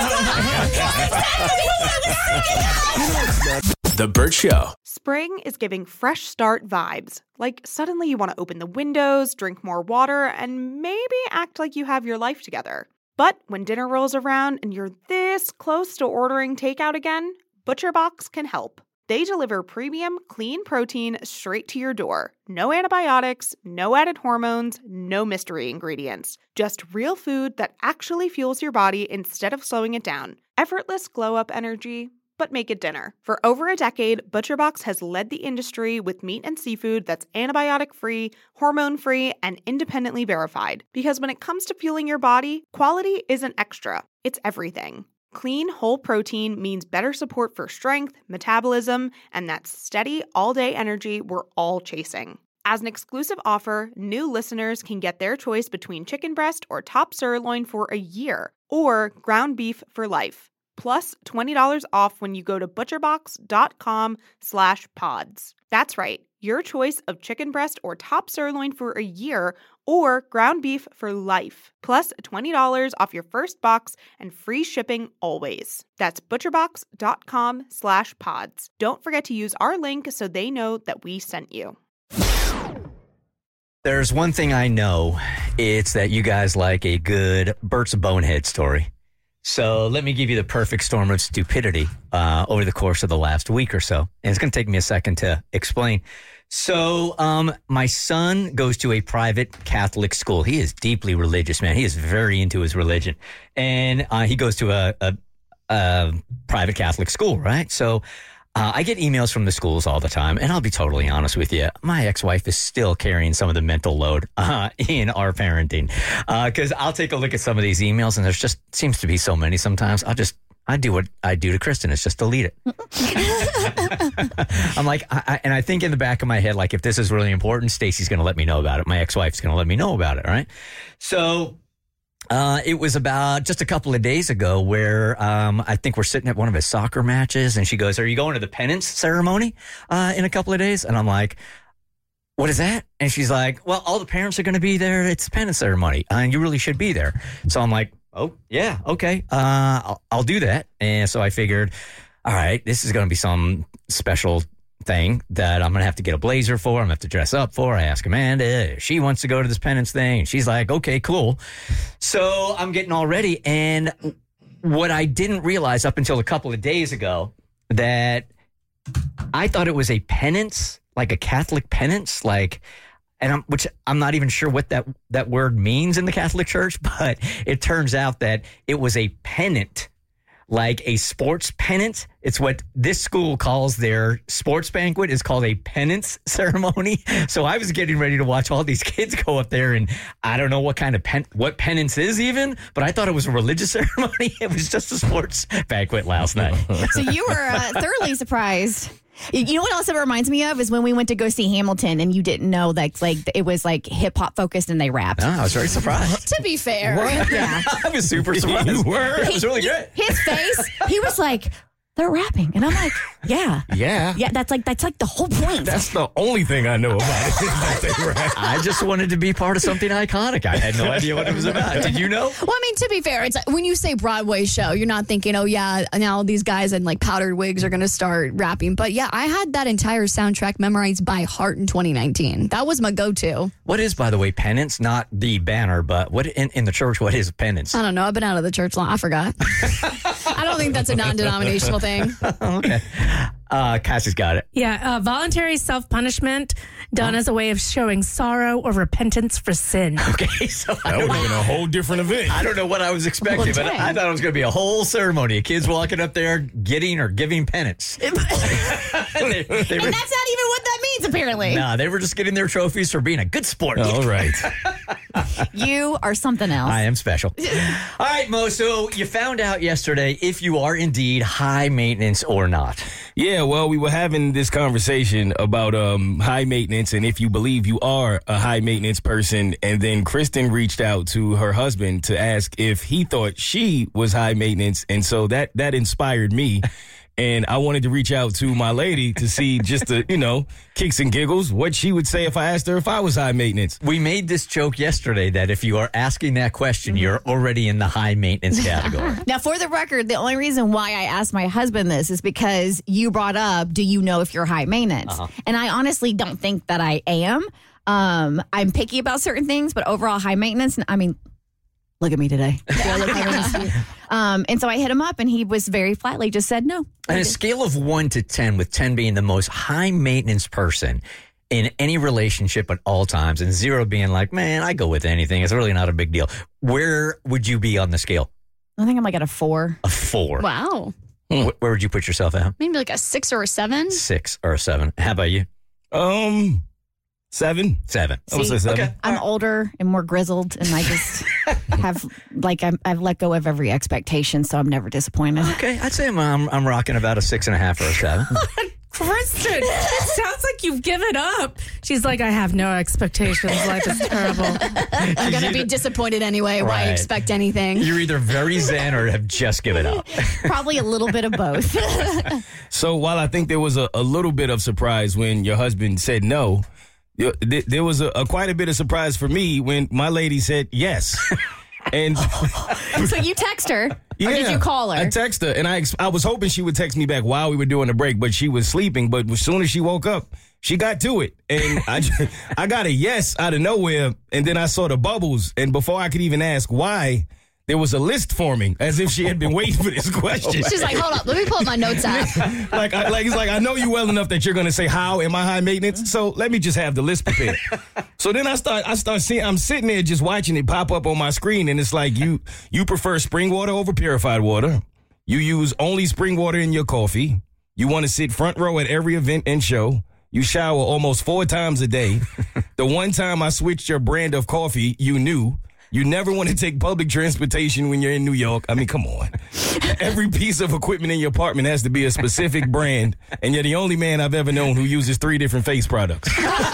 Speaker 4: with.
Speaker 6: The Bert Show.
Speaker 7: Spring is giving fresh start vibes. Like suddenly you want to open the windows, drink more water, and maybe act like you have your life together. But when dinner rolls around and you're this close to ordering takeout again, ButcherBox can help. They deliver premium, clean protein straight to your door. No antibiotics, no added hormones, no mystery ingredients. Just real food that actually fuels your body instead of slowing it down. Effortless glow-up energy, but make it dinner. For over a decade, ButcherBox has led the industry with meat and seafood that's antibiotic-free, hormone-free, and independently verified. Because when it comes to fueling your body, quality isn't extra, it's everything. Clean, whole protein means better support for strength, metabolism, and that steady, all-day energy we're all chasing. As an exclusive offer, new listeners can get their choice between chicken breast or top sirloin for a year, or ground beef for life. Plus twenty dollars off when you go to butcherbox.com slash pods. That's right, your choice of chicken breast or top sirloin for a year or ground beef for life. Plus twenty dollars off your first box and free shipping always. That's butcherbox.com slash pods. Don't forget to use our link so they know that we sent you.
Speaker 3: There's one thing I know. It's that you guys like a good Bert's Bonehead story. So let me give you the perfect storm of stupidity uh, over the course of the last week or so. And it's going to take me a second to explain. So um, my son goes to a private Catholic school. He is deeply religious, man. He is very into his religion. And uh, he goes to a, a, a private Catholic school, right? So uh, I get emails from the schools all the time. And I'll be totally honest with you. My ex-wife is still carrying some of the mental load uh, in our parenting. Because uh, I'll take a look at some of these emails, and there's just seems to be so many sometimes. I'll just, I do what I do to Kristen. It's just delete it. I'm like, I, I, and I think in the back of my head, like, if this is really important, Stacy's going to let me know about it. My ex-wife's going to let me know about it, right? So Uh, it was about just a couple of days ago where um, I think we're sitting at one of his soccer matches, and she goes, "Are you going to the penance ceremony uh, in a couple of days?" And I'm like, "What is that?" And she's like, "Well, all the parents are going to be there. It's a penance ceremony, uh, and you really should be there." So I'm like, "Oh, yeah, okay, uh, I'll, I'll do that." And so I figured, all right, this is going to be some special thing that I'm going to have to get a blazer for. I'm going to have to dress up for. I ask Amanda if she wants to go to this penance thing. And she's like, okay, cool. So I'm getting all ready. And what I didn't realize up until a couple of days ago, that I thought it was a penance, like a Catholic penance, like, and I'm, which I'm not even sure what that, that word means in the Catholic Church, but it turns out that it was a pennant, like a sports pennant. It's what this school calls their sports banquet, is called a penance ceremony. So I was getting ready to watch all these kids go up there, and I don't know what kind of pen, what penance is even, but I thought it was a religious ceremony. It was just a sports banquet last night.
Speaker 4: So you were uh, thoroughly surprised. You know what else it reminds me of is when we went to go see Hamilton, and you didn't know that like it was like hip hop focused and they rapped.
Speaker 3: Oh, I was very surprised.
Speaker 5: To be fair,
Speaker 3: what?
Speaker 4: Yeah,
Speaker 3: I was super surprised. You were. It was really good.
Speaker 4: His face, he was like, "They're rapping," and I'm like, "Yeah,
Speaker 2: Yeah.
Speaker 4: yeah." That's like that's like the whole point.
Speaker 2: That's the only thing I know about it. That they rap.
Speaker 3: I just wanted to be part of something iconic. I had no idea what it was about. Did you know?
Speaker 5: Well, I mean, to be fair, it's like, when you say Broadway show, you're not thinking, oh, yeah, now these guys in like powdered wigs are going to start rapping. But yeah, I had that entire soundtrack memorized by heart in twenty nineteen. That was my go-to.
Speaker 3: What is, by the way, penance? Not the banner, but what in, in the church, what is penance?
Speaker 5: I don't know. I've been out of the church long. I forgot. I don't think that's a non-denominational thing.
Speaker 3: Okay. Uh, Cassie's got it.
Speaker 11: Yeah, uh, voluntary self-punishment done as a way of showing sorrow or repentance for sin.
Speaker 3: Okay, so I
Speaker 2: That
Speaker 3: don't
Speaker 2: would have
Speaker 3: know.
Speaker 2: been a whole different event.
Speaker 3: I don't know what I was expecting,
Speaker 4: Well,
Speaker 3: but
Speaker 4: dang.
Speaker 3: I thought it was going to be a whole ceremony of kids walking up there getting or giving penance. they, they
Speaker 4: and
Speaker 3: were,
Speaker 4: that's not even what that means, apparently.
Speaker 3: nah, they were just getting their trophies for being a good sport.
Speaker 2: All right.
Speaker 4: You are something else.
Speaker 3: I am special. All right, Mo, so you found out yesterday if you are indeed high maintenance or not.
Speaker 2: Yeah, well, we were having this conversation about um, high maintenance and if you believe you are a high maintenance person. And then Kristen reached out to her husband to ask if he thought she was high maintenance. And so that that inspired me. And I wanted to reach out to my lady to see just the, you know, kicks and giggles, what she would say if I asked her if I was high maintenance.
Speaker 3: We made this joke yesterday that if you are asking that question, you're already in the high maintenance category.
Speaker 4: Now, for the record, the only reason why I asked my husband this is because you brought up, do you know if you're high maintenance?
Speaker 3: Uh-huh.
Speaker 4: And I honestly don't think that I am. Um, I'm picky about certain things, but overall high maintenance, I mean, look at me today. Do I look high maintenance? Um, and so I hit him up, and he was very flatly just said no.
Speaker 3: On a scale of one to ten, with ten being the most high maintenance person in any relationship at all times, and zero being like, man, I go with anything. It's really not a big deal. Where would you be on the scale?
Speaker 4: I think I'm like at a four.
Speaker 3: A four.
Speaker 5: Wow.
Speaker 3: Wh- Where would you put yourself at?
Speaker 5: Maybe like a six or a seven.
Speaker 3: Six or a seven. How about you?
Speaker 2: Um, seven.
Speaker 3: Seven.
Speaker 2: I would say seven.
Speaker 3: Okay.
Speaker 4: I'm older and more grizzled, and I just have, like, I'm, I've let go of every expectation, so I'm never disappointed.
Speaker 3: Okay, I'd say I'm, I'm, I'm rocking about a six and a half or a seven.
Speaker 11: Kristen, it sounds like you've given up. She's like, I have no expectations. Life is terrible.
Speaker 5: I'm going to be disappointed anyway. Why
Speaker 3: Right.
Speaker 5: expect anything?
Speaker 3: You're either very zen or have just given up.
Speaker 4: Probably a little bit of both.
Speaker 2: So while I think there was a, a little bit of surprise when your husband said no, there, there was a, a quite a bit of surprise for me when my lady said yes. And
Speaker 4: So you text her, or
Speaker 2: yeah,
Speaker 4: did you call her?
Speaker 2: I text her, and I ex- I was hoping she would text me back while we were doing the break, but she was sleeping. But as soon as she woke up, she got to it, and I ju- I got a yes out of nowhere, and then I saw the bubbles, and before I could even ask why, there was a list forming, as if she had been waiting for this question.
Speaker 5: She's like, hold up, let me pull up my notes app.
Speaker 2: like, I, like it's like I know you well enough that you're gonna say how am I high maintenance, so let me just have the list prepared. So then I start I start seeing I'm sitting there just watching it pop up on my screen, and it's like you you prefer spring water over purified water. You use only spring water in your coffee. You want to sit front row at every event and show. You shower almost four times a day. The one time I switched your brand of coffee, you knew. You never want to take public transportation when you're in New York. I mean, come on. Every piece of equipment in your apartment has to be a specific brand, and you're the only man I've ever known who uses three different face products.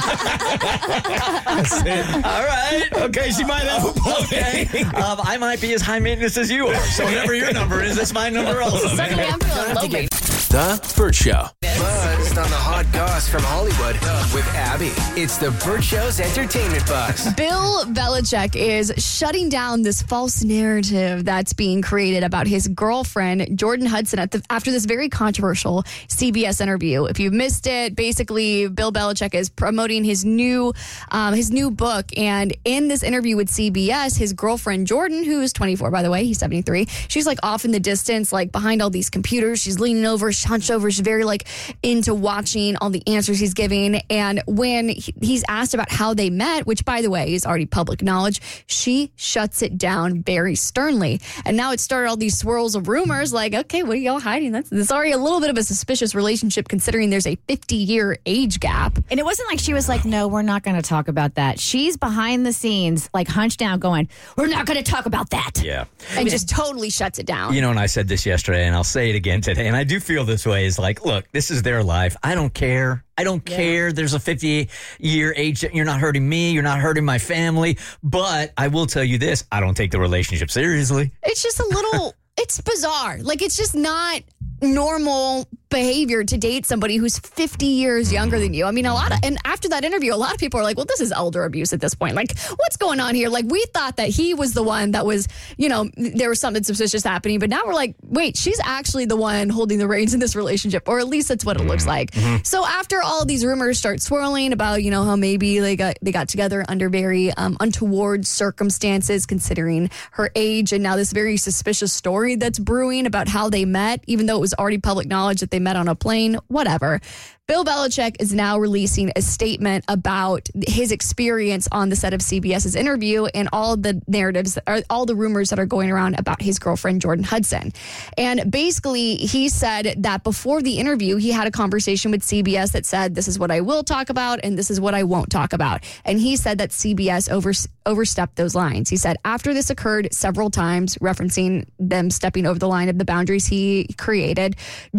Speaker 2: I said,
Speaker 3: all right.
Speaker 2: Okay, she might have a point.
Speaker 3: Okay. Um, I might be as high maintenance as you are. So whatever your number is, that's my number also.
Speaker 5: Suddenly I'm feeling low maintenance.
Speaker 6: The Burt Show. Buzzed on the hot goss from Hollywood with Abby. It's the Burt Show's entertainment buzz.
Speaker 5: Bill Belichick is shutting down this false narrative that's being created about his girlfriend, Jordan Hudson, at the, after this very controversial C B S interview. If you've missed it, basically, Bill Belichick is promoting his new um, his new book. And in this interview with C B S, his girlfriend, Jordan, who is twenty-four, by the way, he's seventy-three, she's like off in the distance, like behind all these computers. She's leaning over, she's hunched over. She's very like into watching all the answers he's giving. And when he, he's asked about how they met, which by the way is already public knowledge, she shuts it down very sternly. And now it started all these swirls of rumors like, okay, what are y'all hiding? That's, that's already a little bit of a suspicious relationship considering there's a fifty-year age gap.
Speaker 4: And it wasn't like she was like, no, we're not going to talk about that. She's behind the scenes, like hunched down going, we're not going to talk about that.
Speaker 3: Yeah.
Speaker 5: And just totally shuts it down.
Speaker 3: You know, and I said this yesterday, and I'll say it again today, and I do feel this way, is like, look, this is their life. I don't care. I don't yeah. care. There's a fifty-year age. You're not hurting me. You're not hurting my family. But I will tell you this. I don't take the relationship seriously.
Speaker 5: It's just a little, it's bizarre. Like, it's just not normal behavior to date somebody who's fifty years younger than you. I mean, a lot of, and after that interview, a lot of people are like, well, this is elder abuse at this point. Like, what's going on here? Like, we thought that he was the one that was, you know, there was something suspicious happening, but now we're like, wait, she's actually the one holding the reins in this relationship, or at least that's what it looks like. Mm-hmm. So after all these rumors start swirling about, you know, how maybe they got, they got together under very um, untoward circumstances, considering her age, and now this very suspicious story that's brewing about how they met, even though it was already public knowledge that they met on a plane, whatever. Bill Belichick is now releasing a statement about his experience on the set of CBS's interview and all the narratives, or all the rumors that are going around about his girlfriend, Jordan Hudson. And basically, he said that before the interview, he had a conversation with C B S that said, this is what I will talk about and this is what I won't talk about. And he said that C B S over, overstepped those lines. He said, after this occurred several times, referencing them stepping over the line of the boundaries he created, Jordan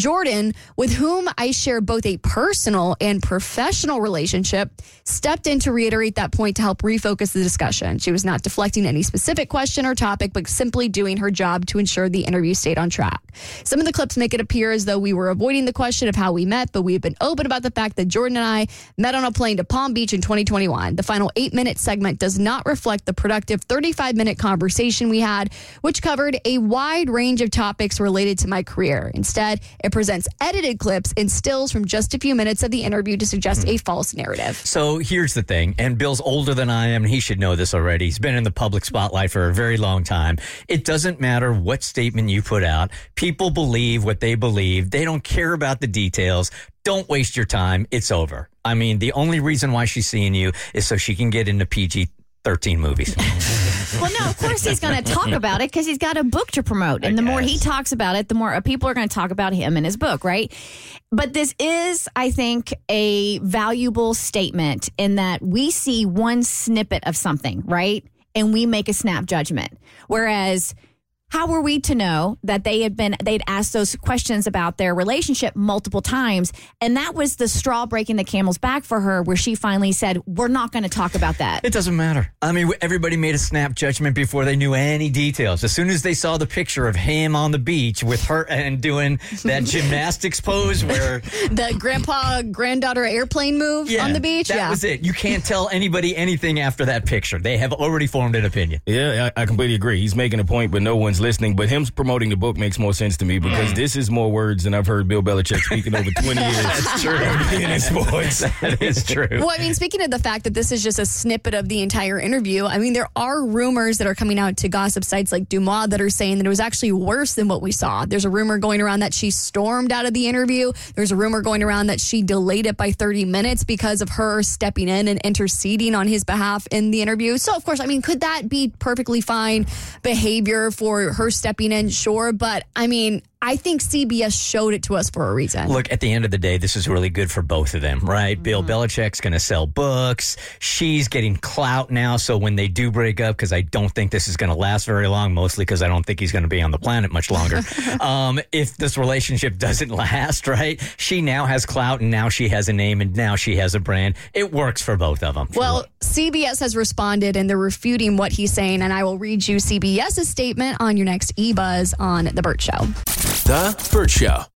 Speaker 5: woman with whom I share both a personal and professional relationship, stepped in to reiterate that point to help refocus the discussion. She was not deflecting any specific question or topic, but simply doing her job to ensure the interview stayed on track. Some of the clips make it appear as though we were avoiding the question of how we met, but we've been open about the fact that Jordan and I met on a plane to Palm Beach in twenty twenty-one. The final eight-minute segment does not reflect the productive thirty-five minute conversation we had, which covered a wide range of topics related to my career. Instead, it presents edited clips and stills from just a few minutes of the interview to suggest a false narrative.
Speaker 3: So here's the thing, and Bill's older than I am, and he should know this already. He's been in the public spotlight for a very long time. It doesn't matter what statement you put out. People believe what they believe. They don't care about the details. Don't waste your time. It's over. I mean, the only reason why she's seeing you is so she can get into P G thirteen movies.
Speaker 4: Well, no, of course he's going to talk about it because he's got a book to promote. And
Speaker 3: I
Speaker 4: the more
Speaker 3: guess.
Speaker 4: he talks about it, the more people are going to talk about him and his book, right? But this is, I think, a valuable statement in that we see one snippet of something, right? And we make a snap judgment. Whereas, how were we to know that they had been, they'd asked those questions about their relationship multiple times? And that was the straw breaking the camel's back for her, where she finally said, we're not going to talk about that.
Speaker 3: It doesn't matter. I mean, everybody made a snap judgment before they knew any details. As soon as they saw the picture of him on the beach with her and doing that gymnastics pose where...
Speaker 5: The grandpa, granddaughter airplane move
Speaker 3: Yeah,
Speaker 5: on the beach?
Speaker 3: that
Speaker 5: yeah.
Speaker 3: was it. You can't tell anybody anything after that picture. They have already formed an opinion.
Speaker 2: Yeah, I, I completely agree. He's making a point, but no one's listening. But him promoting the book makes more sense to me because this is more words than I've heard Bill Belichick speak in over twenty years.
Speaker 3: That's true.
Speaker 2: Being in sports.
Speaker 3: That is true.
Speaker 5: Well, I mean, speaking of the fact that this is just a snippet of the entire interview, I mean, there are rumors that are coming out to gossip sites like Dumas that are saying that it was actually worse than what we saw. There's a rumor going around that she stormed out of the interview. There's a rumor going around that she delayed it by thirty minutes because of her stepping in and interceding on his behalf in the interview. So, of course, I mean, could that be perfectly fine behavior for her stepping in? Sure. But, I mean, I think C B S showed it to us for a reason.
Speaker 3: Look, at the end of the day, this is really good for both of them, right? Mm-hmm. Bill Belichick's going to sell books. She's getting clout now. So when they do break up, because I don't think this is going to last very long, mostly because I don't think he's going to be on the planet much longer. um, if this relationship doesn't last, right? She now has clout and now she has a name and now she has a brand. It works for both of them.
Speaker 5: Well, C B S has responded and they're refuting what he's saying. And I will read you CBS's statement on your next E-Buzz on The Burt Show.
Speaker 6: The Burt Show.